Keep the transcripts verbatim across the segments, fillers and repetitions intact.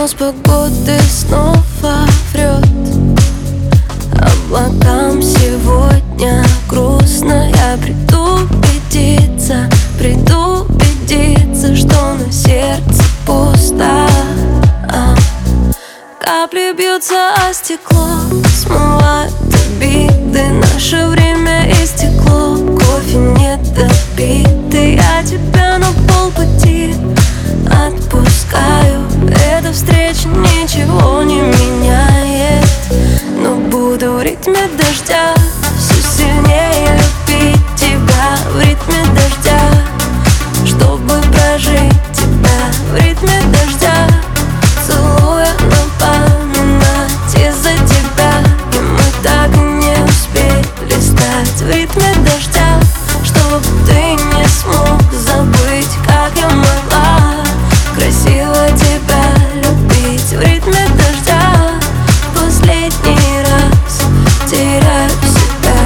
Прогноз погоды снова врет. Облакам сегодня грустно. Я приду убедиться, приду убедиться, что на сердце пусто. а. Капли бьются о стекло, смывают обиды. Наше время истекло, кофе не допитый. Я тебя на полпути отпускаю. Эта встреча ничего не меняет, но буду в ритме дождя все сильнее любить тебя. В ритме дождя, чтобы прожить тебя. В ритме дождя, целуя, напоминать из-за тебя. И мы так и не успели стать. В ритме дождя, чтобы ты не смог забыть, как я могла красиво тебя любить. В ритме дождя последний раз теряю себя.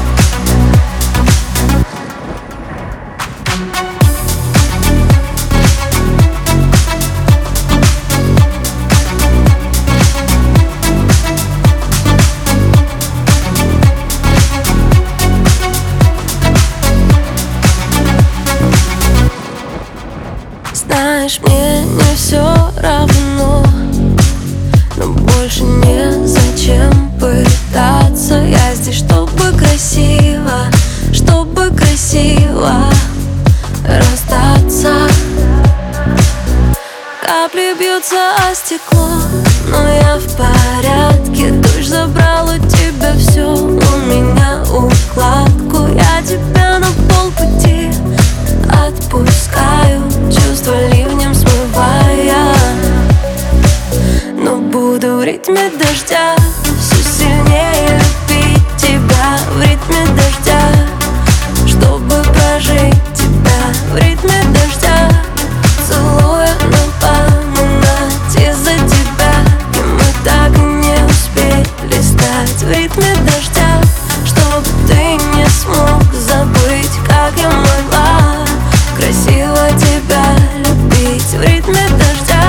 Знаешь, мне не все равно, но больше не зачем пытаться. Я здесь, чтобы красиво, чтобы красиво расстаться. Капли бьются о стекло, но я в порядке. Дождь забрал у тебя все, у меня укладку. Я тебя на полпути отпускаю, чувства ливнем смывая. Но буду в ритме дождя все сильнее любить тебя. В ритме дождя, чтобы прожить тебя. В ритме дождя, целуя, напоминать из-за тебя. И мы так и не успели стать. В ритме дождя, чтобы ты не смог забыть, как я могла красиво тебя любить. В ритме дождя,